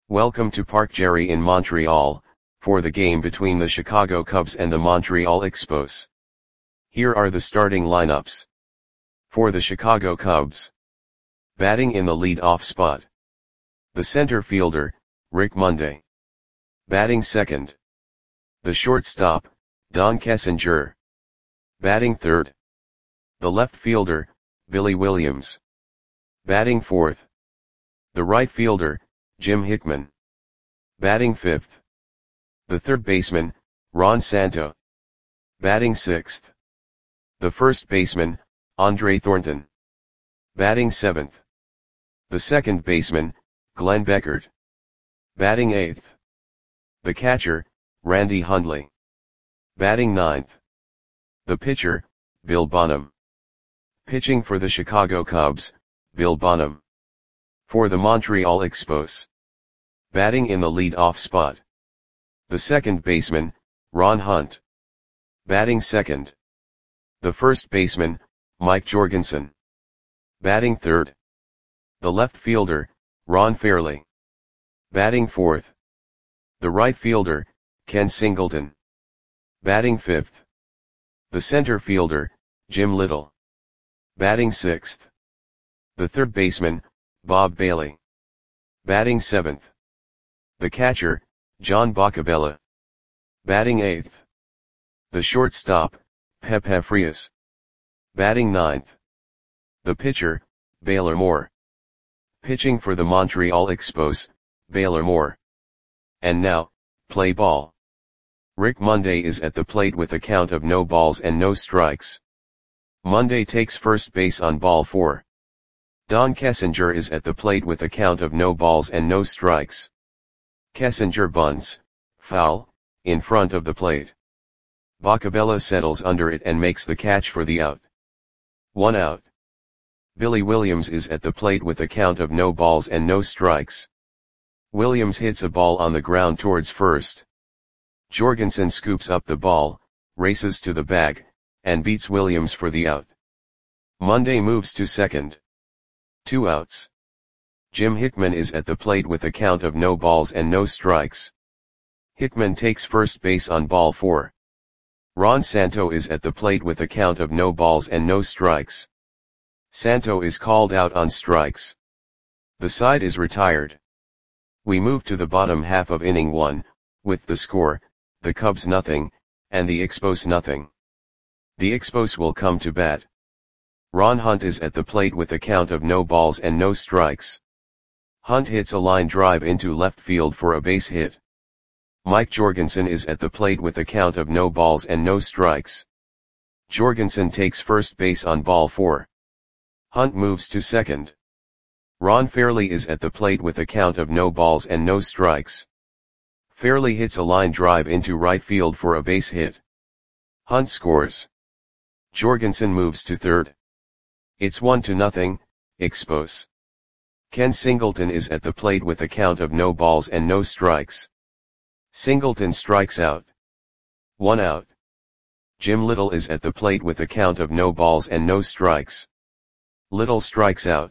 Welcome to Parc Jerry in Montreal, for the game between the Chicago Cubs and the Montreal Expos. Here are the starting lineups. For the Chicago Cubs. Batting in the lead-off spot. The center fielder, Rick Monday. Batting second. The shortstop, Don Kessinger. Batting third. The left fielder, Billy Williams. Batting fourth. The right fielder, Jim Hickman. Batting fifth. The third baseman, Ron Santo. Batting sixth. The first baseman, Andre Thornton. Batting seventh. The second baseman, Glenn Beckert. Batting eighth. The catcher, Randy Hundley. Batting ninth. The pitcher, Bill Bonham. Pitching for the Chicago Cubs, Bill Bonham. For the Montreal Expos. Batting in the lead-off spot. The second baseman, Ron Hunt. Batting second. The first baseman, Mike Jorgensen. Batting third. The left fielder, Ron Fairly. Batting fourth. The right fielder, Ken Singleton. Batting fifth. The center fielder, Jim Little. Batting sixth. The third baseman, Bob Bailey. Batting seventh. The catcher, John Boccabella. Batting eighth. The shortstop, Pepe Frias. Batting ninth. The pitcher, Baylor Moore. Pitching for the Montreal Expos, Baylor Moore. And now, play ball. Rick Monday is at the plate with a count of no balls and no strikes. Monday takes first base on ball 4. Don Kessinger is at the plate with a count of no balls and no strikes. Kessinger bunts, foul, in front of the plate. Boccabella settles under it and makes the catch for the out. 1 out. Billy Williams is at the plate with a count of no balls and no strikes. Williams hits a ball on the ground towards first. Jorgensen scoops up the ball, races to the bag, and beats Williams for the out. Monday moves to second. 2 outs. Jim Hickman is at the plate with a count of no balls and no strikes. Hickman takes first base on ball 4. Ron Santo is at the plate with a count of no balls and no strikes. Santo is called out on strikes. The side is retired. We move to the bottom half of inning 1, with the score, the Cubs nothing, and the Expos nothing. The Expos will come to bat. Ron Hunt is at the plate with a count of no balls and no strikes. Hunt hits a line drive into left field for a base hit. Mike Jorgensen is at the plate with a count of no balls and no strikes. Jorgensen takes first base on ball 4. Hunt moves to second. Ron Fairly is at the plate with a count of no balls and no strikes. Fairly hits a line drive into right field for a base hit. Hunt scores. Jorgensen moves to third. It's 1-0, Expos. Ken Singleton is at the plate with a count of no balls and no strikes. Singleton strikes out. 1 out. Jim Little is at the plate with a count of no balls and no strikes. Little strikes out.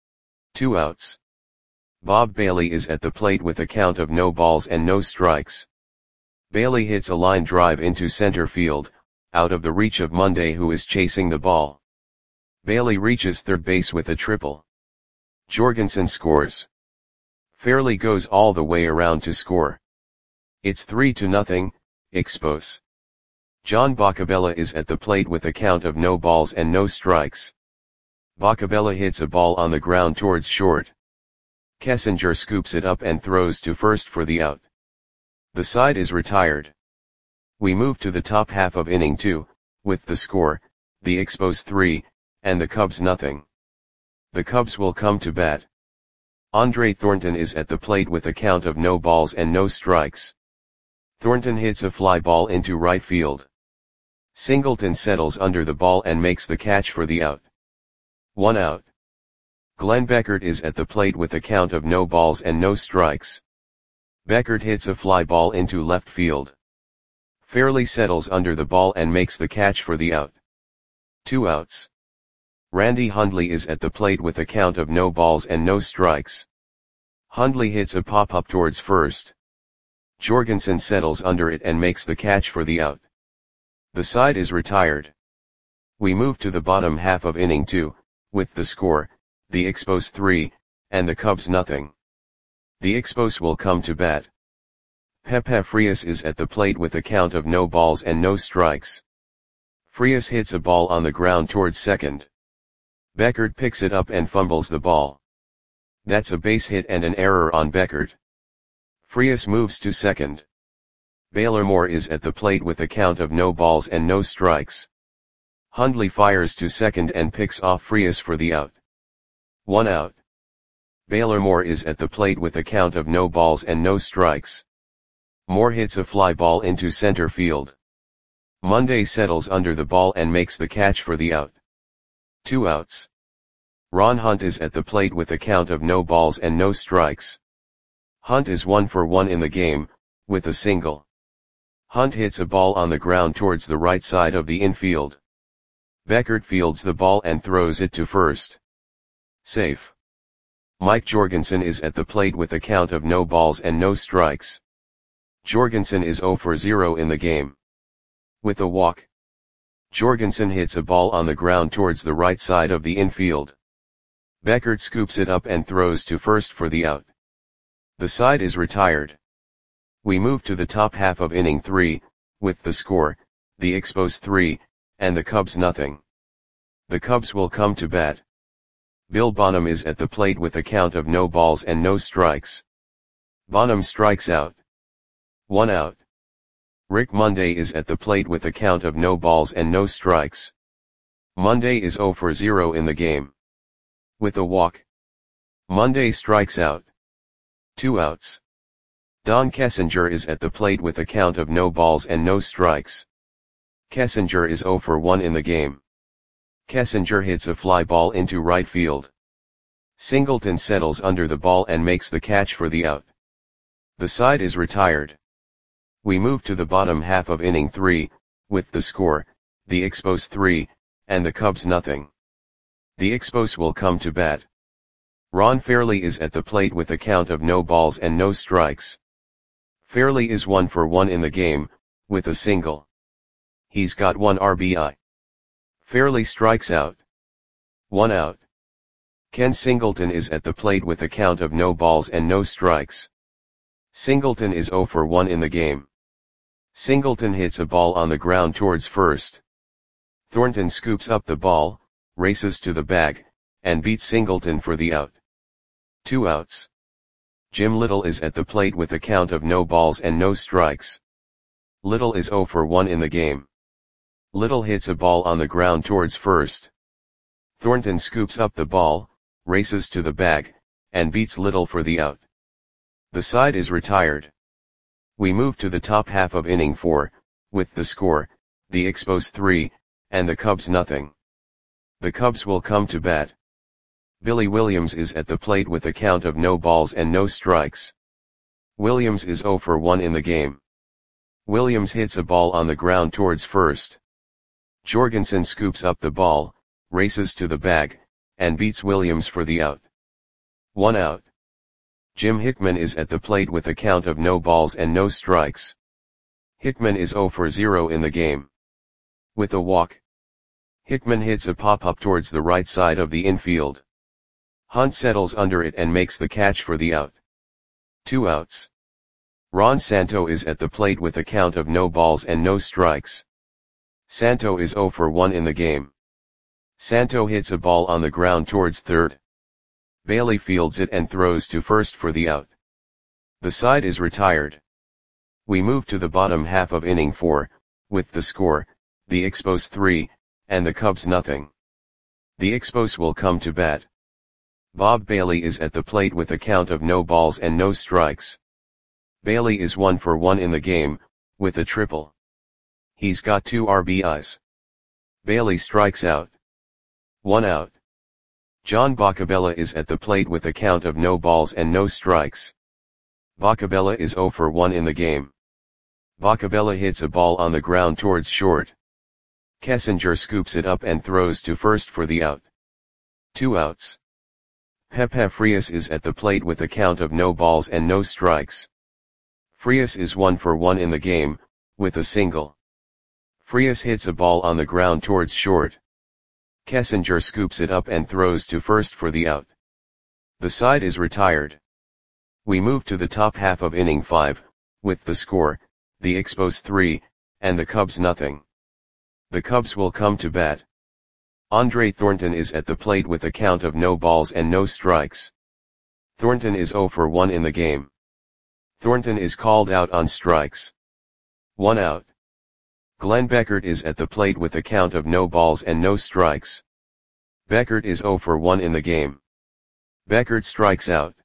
2 outs. Bob Bailey is at the plate with a count of no balls and no strikes. Bailey hits a line drive into center field, out of the reach of Monday, who is chasing the ball. Bailey reaches third base with a triple. Jorgensen scores. Fairly goes all the way around to score. It's 3-0, Expos. John Boccabella is at the plate with a count of no balls and no strikes. Boccabella hits a ball on the ground towards short. Kessinger scoops it up and throws to first for the out. The side is retired. We move to the top half of inning 2, with the score, the Expos 3, and the Cubs nothing. The Cubs will come to bat. Andre Thornton is at the plate with a count of no balls and no strikes. Thornton hits a fly ball into right field. Singleton settles under the ball and makes the catch for the out. 1 out. Glenn Beckert is at the plate with a count of no balls and no strikes. Beckert hits a fly ball into left field. Fairly settles under the ball and makes the catch for the out. 2 outs. Randy Hundley is at the plate with a count of no balls and no strikes. Hundley hits a pop-up towards first. Jorgensen settles under it and makes the catch for the out. The side is retired. We move to the bottom half of inning 2, with the score, the Expos 3, and the Cubs nothing. The Expos will come to bat. Pepe Frias is at the plate with a count of no balls and no strikes. Frias hits a ball on the ground towards second. Beckert picks it up and fumbles the ball. That's a base hit and an error on Beckert. Frias moves to second. Baylor Moore is at the plate with a count of no balls and no strikes. Hundley fires to second and picks off Frias for the out. 1 out. Baylor Moore is at the plate with a count of no balls and no strikes. Moore hits a fly ball into center field. Monday settles under the ball and makes the catch for the out. 2 outs. Ron Hunt is at the plate with a count of no balls and no strikes. Hunt is 1 for 1 in the game, with a single. Hunt hits a ball on the ground towards the right side of the infield. Beckert fields the ball and throws it to first. Safe. Mike Jorgensen is at the plate with a count of no balls and no strikes. Jorgensen is 0 for 0 in the game. With a walk. Jorgensen hits a ball on the ground towards the right side of the infield. Beckert scoops it up and throws to first for the out. The side is retired. We move to the top half of inning 3, with the score, the Expos 3, and the Cubs nothing. The Cubs will come to bat. Bill Bonham is at the plate with a count of no balls and no strikes. Bonham strikes out. 1 out. Rick Monday is at the plate with a count of no balls and no strikes. Monday is 0 for 0 in the game. With a walk. Monday strikes out. 2 outs. Don Kessinger is at the plate with a count of no balls and no strikes. Kessinger is 0 for 1 in the game. Kessinger hits a fly ball into right field. Singleton settles under the ball and makes the catch for the out. The side is retired. We move to the bottom half of inning 3, with the score, the Expos 3, and the Cubs nothing. The Expos will come to bat. Ron Fairley is at the plate with a count of no balls and no strikes. Fairley is 1 for 1 in the game, with a single. He's got 1 RBI. Fairley strikes out. 1 out. Ken Singleton is at the plate with a count of no balls and no strikes. Singleton is 0 for 1 in the game. Singleton hits a ball on the ground towards first. Thornton scoops up the ball, races to the bag, and beats Singleton for the out. 2 outs. Jim Little is at the plate with a count of no balls and no strikes. Little is 0 for 1 in the game. Little hits a ball on the ground towards first. Thornton scoops up the ball, races to the bag, and beats Little for the out. The side is retired. We move to the top half of inning 4, with the score, the Expos 3, and the Cubs nothing. The Cubs will come to bat. Billy Williams is at the plate with a count of no balls and no strikes. Williams is 0 for 1 in the game. Williams hits a ball on the ground towards first. Jorgensen scoops up the ball, races to the bag, and beats Williams for the out. 1 out. Jim Hickman is at the plate with a count of no balls and no strikes. Hickman is 0 for 0 in the game. With a walk. Hickman hits a pop-up towards the right side of the infield. Hunt settles under it and makes the catch for the out. 2 outs. Ron Santo is at the plate with a count of no balls and no strikes. Santo is 0 for 1 in the game. Santo hits a ball on the ground towards third. Bailey fields it and throws to first for the out. The side is retired. We move to the bottom half of inning 4, with the score, the Expos 3, and the Cubs nothing. The Expos will come to bat. Bob Bailey is at the plate with a count of no balls and no strikes. Bailey is 1 for 1 in the game, with a triple. He's got 2 RBIs. Bailey strikes out. 1 out. John Boccabella is at the plate with a count of no balls and no strikes. Boccabella is 0 for 1 in the game. Boccabella hits a ball on the ground towards short. Kessinger scoops it up and throws to first for the out. 2 outs. Pepe Frias is at the plate with a count of no balls and no strikes. Frias is 1 for 1 in the game, with a single. Frias hits a ball on the ground towards short. Kessinger scoops it up and throws to first for the out. The side is retired. We move to the top half of inning 5, with the score, the Expos 3, and the Cubs nothing. The Cubs will come to bat. Andre Thornton is at the plate with a count of no balls and no strikes. Thornton is 0 for 1 in the game. Thornton is called out on strikes. 1 out. Glenn Beckert is at the plate with a count of no balls and no strikes. Beckert is 0 for 1 in the game. Beckert strikes out.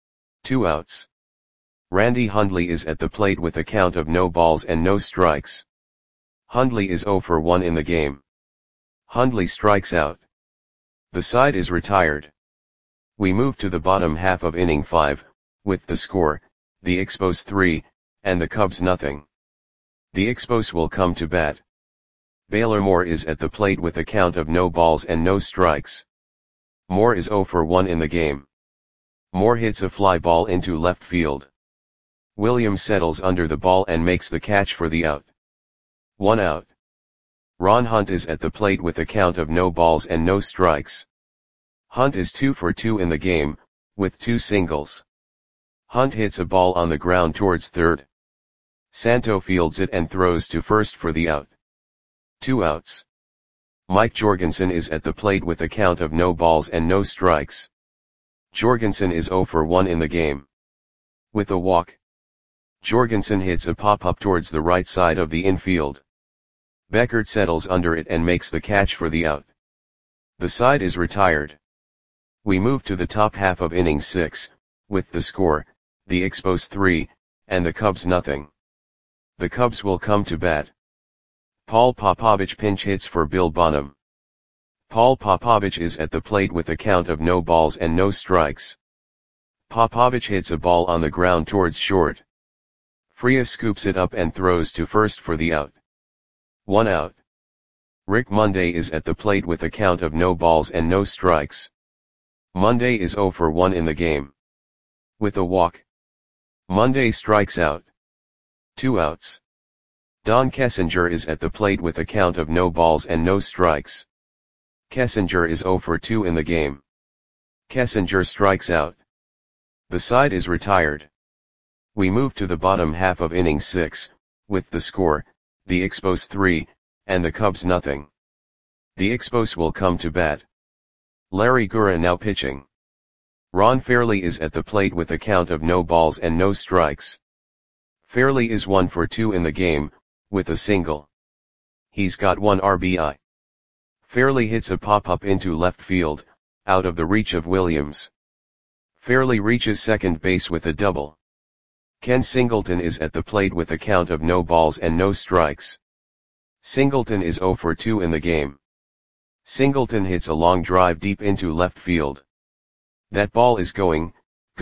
2 outs. Randy Hundley is at the plate with a count of no balls and no strikes. Hundley is 0 for 1 in the game. Hundley strikes out. The side is retired. We move to the bottom half of inning 5, with the score, the Expos 3, and the Cubs nothing. The Expos will come to bat. Baylor Moore is at the plate with a count of no balls and no strikes. Moore is 0 for 1 in the game. Moore hits a fly ball into left field. Williams settles under the ball and makes the catch for the out. 1 out. Ron Hunt is at the plate with a count of no balls and no strikes. Hunt is 2 for 2 in the game, with 2 singles. Hunt hits a ball on the ground towards third. Santo fields it and throws to first for the out. 2 outs. Mike Jorgensen is at the plate with a count of no balls and no strikes. Jorgensen is 0 for 1 in the game. With a walk. Jorgensen hits a pop-up towards the right side of the infield. Beckert settles under it and makes the catch for the out. The side is retired. We move to the top half of inning 6, with the score, the Expos 3, and the Cubs nothing. The Cubs will come to bat. Paul Popovich pinch hits for Bill Bonham. Paul Popovich is at the plate with a count of no balls and no strikes. Popovich hits a ball on the ground towards short. Frias scoops it up and throws to first for the out. 1 out. Rick Monday is at the plate with a count of no balls and no strikes. Monday is 0 for 1 in the game. With a walk. Monday strikes out. 2 outs. Don Kessinger is at the plate with a count of no balls and no strikes. Kessinger is 0 for 2 in the game. Kessinger strikes out. The side is retired. We move to the bottom half of inning 6, with the score, the Expos 3, and the Cubs nothing. The Expos will come to bat. Larry Gura now pitching. Ron Fairley is at the plate with a count of no balls and no strikes. Fairley is 1 for 2 in the game, with a single. He's got 1 RBI. Fairley hits a pop-up into left field, out of the reach of Williams. Fairley reaches second base with a double. Ken Singleton is at the plate with a count of no balls and no strikes. Singleton is 0 for 2 in the game. Singleton hits a long drive deep into left field. That ball is gone.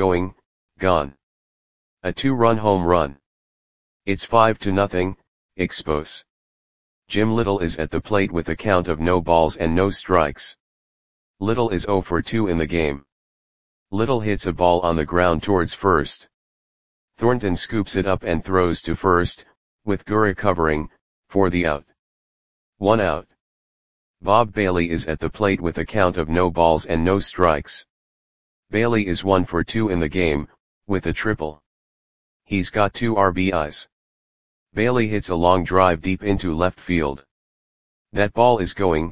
A 2-run home run. It's 5-0, Expos. Jim Little is at the plate with a count of no balls and no strikes. Little is 0 for 2 in the game. Little hits a ball on the ground towards first. Thornton scoops it up and throws to first, with Gura covering, for the out. 1 out. Bob Bailey is at the plate with a count of no balls and no strikes. Bailey is 1 for 2 in the game, with a triple. He's got 2 RBIs. Bailey hits a long drive deep into left field. That ball is gone.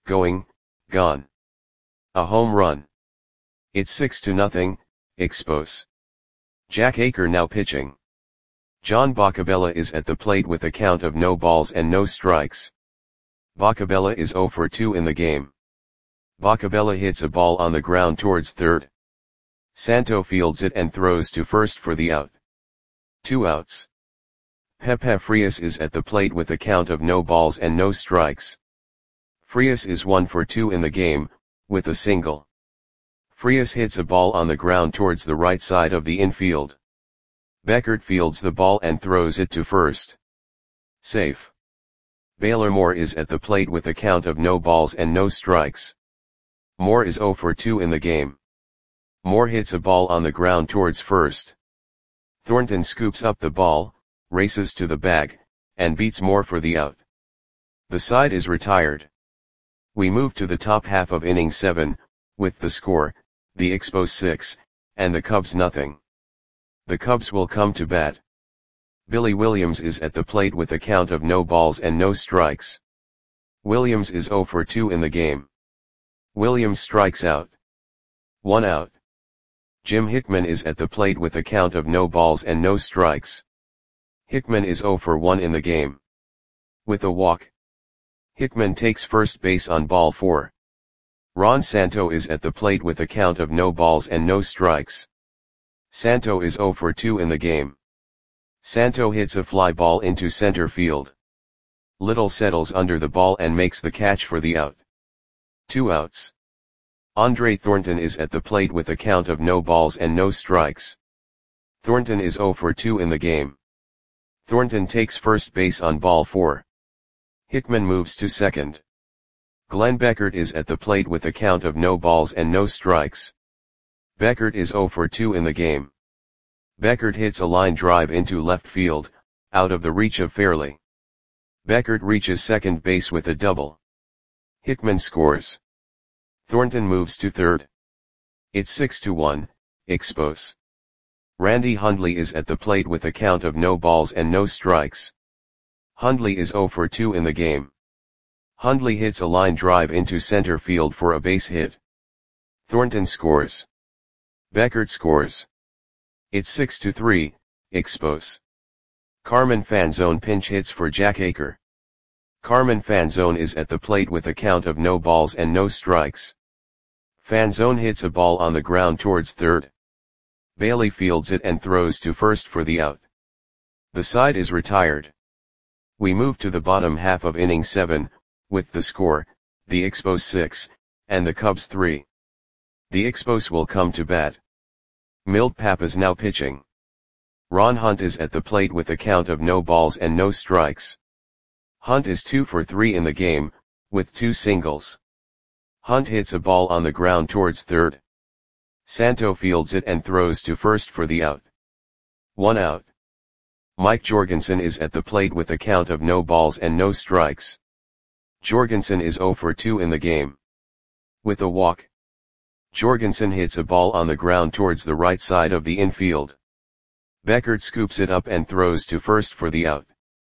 A home run. It's 6-0, Expos. Jack Aker now pitching. John Boccabella is at the plate with a count of no balls and no strikes. Boccabella is 0 for 2 in the game. Boccabella hits a ball on the ground towards third. Santo fields it and throws to first for the out. 2 outs. Pepe Frias is at the plate with a count of no balls and no strikes. Frias is 1 for 2 in the game, with a single. Frias hits a ball on the ground towards the right side of the infield. Beckert fields the ball and throws it to first. Safe. Baylor Moore is at the plate with a count of no balls and no strikes. Moore is 0 for 2 in the game. Moore hits a ball on the ground towards first. Thornton scoops up the ball, races to the bag, and beats Moore for the out. The side is retired. We move to the top half of inning 7, with the score, the Expos 6, and the Cubs nothing. The Cubs will come to bat. Billy Williams is at the plate with a count of no balls and no strikes. Williams is 0 for 2 in the game. Williams strikes out. 1 out. Jim Hickman is at the plate with a count of no balls and no strikes. Hickman is 0 for 1 in the game. With a walk. Hickman takes first base on ball 4. Ron Santo is at the plate with a count of no balls and no strikes. Santo is 0 for 2 in the game. Santo hits a fly ball into center field. Little settles under the ball and makes the catch for the out. 2 outs. Andre Thornton is at the plate with a count of no balls and no strikes. Thornton is 0 for 2 in the game. Thornton takes first base on ball 4. Hickman moves to second. Glenn Beckert is at the plate with a count of no balls and no strikes. Beckert is 0 for 2 in the game. Beckert hits a line drive into left field, out of the reach of Fairley. Beckert reaches second base with a double. Hickman scores. Thornton moves to third. It's 6-1, Expos. Randy Hundley is at the plate with a count of no balls and no strikes. Hundley is 0 for 2 in the game. Hundley hits a line drive into center field for a base hit. Thornton scores. Beckert scores. It's 6-3, Expos. Carmen Fanzone pinch hits for Jack Aker. Carmen Fanzone is at the plate with a count of no balls and no strikes. Fanzone hits a ball on the ground towards third. Bailey fields it and throws to first for the out. The side is retired. We move to the bottom half of inning 7, with the score, the Expos 6, and the Cubs 3. The Expos will come to bat. Milt Pappas now pitching. Ron Hunt is at the plate with a count of no balls and no strikes. Hunt is 2 for 3 in the game, with 2 singles. Hunt hits a ball on the ground towards third. Santo fields it and throws to first for the out. 1 out. Mike Jorgensen is at the plate with a count of no balls and no strikes. Jorgensen is 0 for 2 in the game. With a walk. Jorgensen hits a ball on the ground towards the right side of the infield. Beckert scoops it up and throws to first for the out.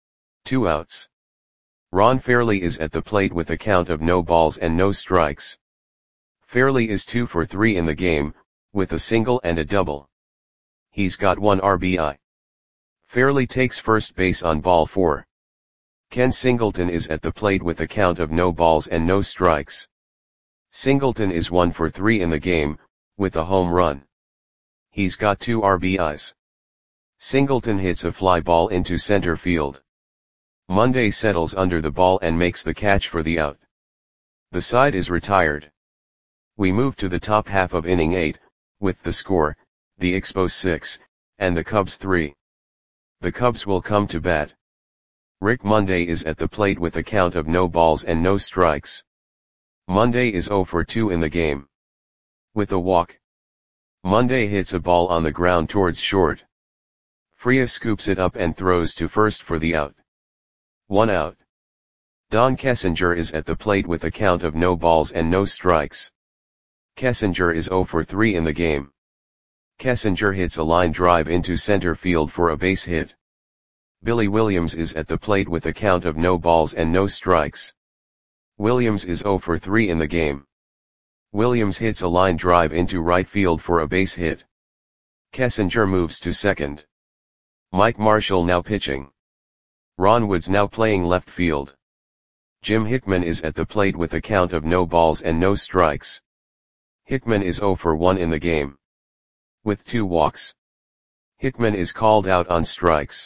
2 outs. Ron Fairley is at the plate with a count of no balls and no strikes. Fairley is 2 for 3 in the game, with a single and a double. He's got 1 RBI. Fairley takes first base on ball 4. Ken Singleton is at the plate with a count of no balls and no strikes. Singleton is 1 for 3 in the game, with a home run. He's got 2 RBIs. Singleton hits a fly ball into center field. Monday settles under the ball and makes the catch for the out. The side is retired. We move to the top half of inning 8, with the score, the Expos 6, and the Cubs 3. The Cubs will come to bat. Rick Monday is at the plate with a count of no balls and no strikes. Monday is 0 for 2 in the game. With a walk. Monday hits a ball on the ground towards short. Frias scoops it up and throws to first for the out. 1 out. Don Kessinger is at the plate with a count of no balls and no strikes. Kessinger is 0 for 3 in the game. Kessinger hits a line drive into center field for a base hit. Billy Williams is at the plate with a count of no balls and no strikes. Williams is 0 for 3 in the game. Williams hits a line drive into right field for a base hit. Kessinger moves to second. Mike Marshall now pitching. Ron Woods now playing left field. Jim Hickman is at the plate with a count of no balls and no strikes. Hickman is 0 for 1 in the game. With 2 walks. Hickman is called out on strikes.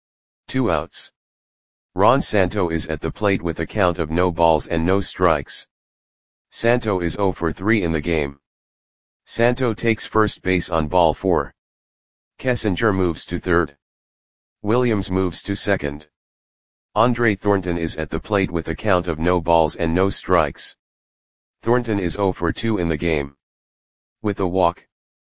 2 outs. Ron Santo is at the plate with a count of no balls and no strikes. Santo is 0 for 3 in the game. Santo takes first base on ball 4. Kessinger moves to third. Williams moves to second. Andre Thornton is at the plate with a count of no balls and no strikes. Thornton is 0 for 2 in the game. With a walk.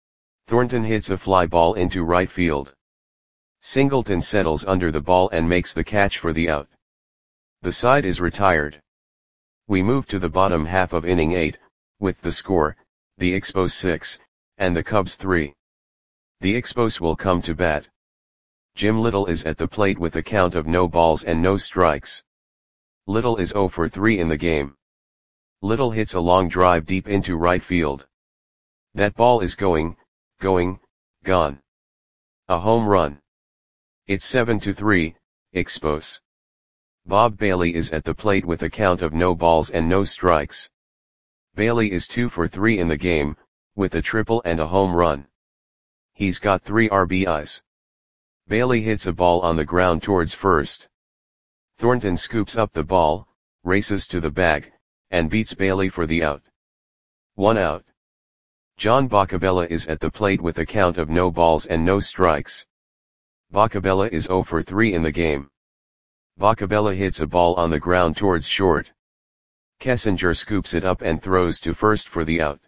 Thornton hits a fly ball into right field. Singleton settles under the ball and makes the catch for the out. The side is retired. We move to the bottom half of inning 8, with the score, the Expos 6, and the Cubs 3. The Expos will come to bat. Jim Little is at the plate with a count of no balls and no strikes. Little is 0 for 3 in the game. Little hits a long drive deep into right field. That ball is gone. A home run. It's 7-3, Expos. Bob Bailey is at the plate with a count of no balls and no strikes. Bailey is 2 for 3 in the game, with a triple and a home run. He's got 3 RBIs. Bailey hits a ball on the ground towards first. Thornton scoops up the ball, races to the bag, and beats Bailey for the out. 1 out. John Boccabella is at the plate with a count of no balls and no strikes. Boccabella is 0 for 3 in the game. Boccabella hits a ball on the ground towards short. Kessinger scoops it up and throws to first for the out.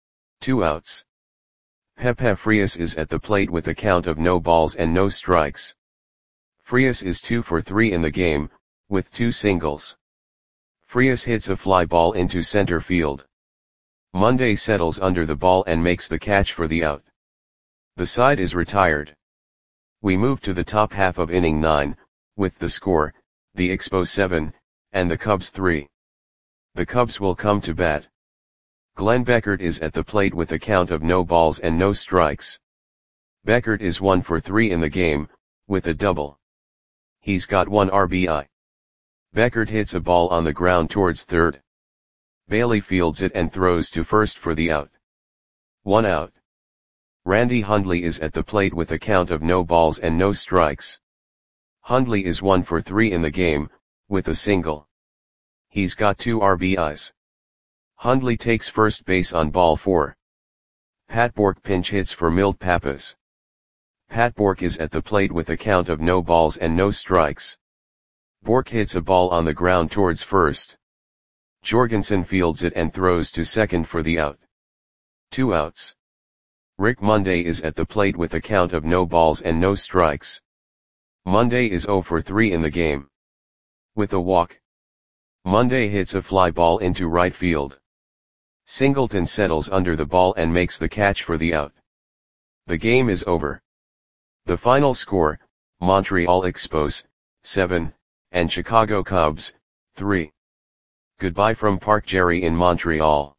2 outs. Pepe Frias is at the plate with a count of no balls and no strikes. Frias is 2 for 3 in the game, with 2 singles. Frias hits a fly ball into center field. Monday settles under the ball and makes the catch for the out. The side is retired. We move to the top half of inning 9, with the score, the Expos 7, and the Cubs 3. The Cubs will come to bat. Glenn Beckert is at the plate with a count of no balls and no strikes. Beckert is 1 for 3 in the game, with a double. He's got 1 RBI. Beckert hits a ball on the ground towards third. Bailey fields it and throws to first for the out. 1 out. Randy Hundley is at the plate with a count of no balls and no strikes. Hundley is 1 for 3 in the game, with a single. He's got 2 RBIs. Hundley takes first base on ball 4. Pat Bork pinch hits for Milt Pappas. Pat Bork is at the plate with a count of no balls and no strikes. Bork hits a ball on the ground towards first. Jorgensen fields it and throws to second for the out. 2 outs. Rick Monday is at the plate with a count of no balls and no strikes. Monday is 0 for 3 in the game. With a walk. Monday hits a fly ball into right field. Singleton settles under the ball and makes the catch for the out. The game is over. The final score, Montreal Expos, 7, and Chicago Cubs, 3. Goodbye from Park Jerry in Montreal.